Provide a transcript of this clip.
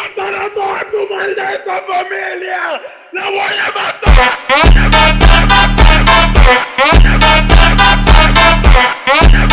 matar a toda tu maldita familia. ¡La voy a matar! ¡La voy a matar! ¡La voy a matar! ¡La voy a matar! ¡La voy a matar!